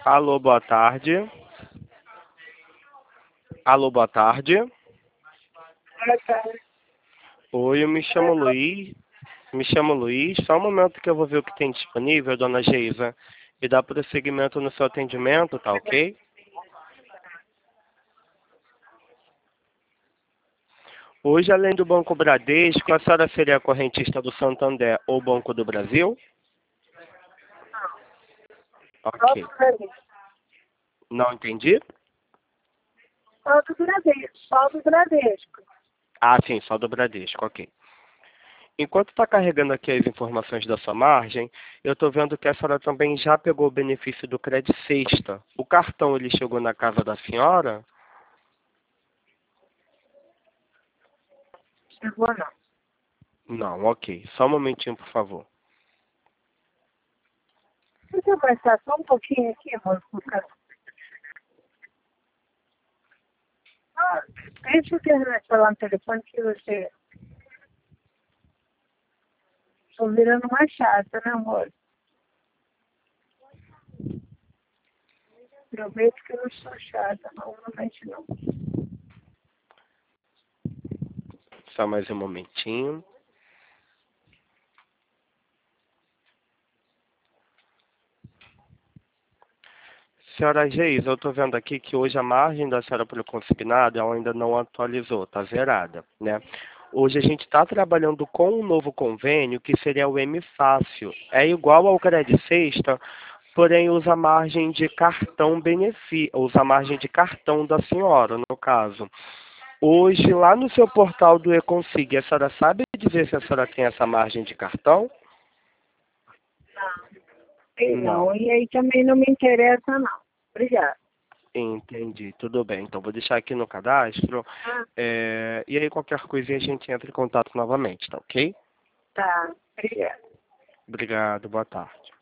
Alô, boa tarde. Alô, boa tarde. Boa tarde. Oi, eu me chamo Luiz. Me chamo Luiz. Só um momento que eu vou ver o que tem disponível, dona Geisa. E dar prosseguimento no seu atendimento, tá ok? Hoje, além do Banco Bradesco, a senhora seria a correntista do Santander ou Banco do Brasil? Ok. Não entendi? Só do Bradesco. Ah, sim, só do Bradesco, ok. Enquanto está carregando aqui as informações da sua margem, eu estou vendo que a senhora também já pegou o benefício do Credit Sexta. O cartão, ele chegou na casa da senhora? Chegou não. Não, ok. Só um momentinho, por favor. Você vai estar só um pouquinho aqui, amor? Deixa eu terminar de falar no telefone que você... Estou virando mais chata, né, amor? Prometo que eu não sou chata, não, realmente não. Só mais um momentinho. Senhora Geisa, eu estou vendo aqui que hoje a margem da senhora pelo consignado ela ainda não atualizou, está zerada, né? Hoje a gente está trabalhando com um novo convênio que seria o M Fácil. É igual ao Credit Sexta, porém usa a margem de cartão usa a margem de cartão da senhora, no caso. Hoje, lá no seu portal do Econsig, a senhora sabe dizer se a senhora tem essa margem de cartão? Não, e aí também não me interessa, não. Obrigada. Entendi, tudo bem. Então vou deixar aqui no cadastro. E aí qualquer coisinha a gente entra em contato novamente, tá ok? Tá, obrigada. Obrigado, boa tarde.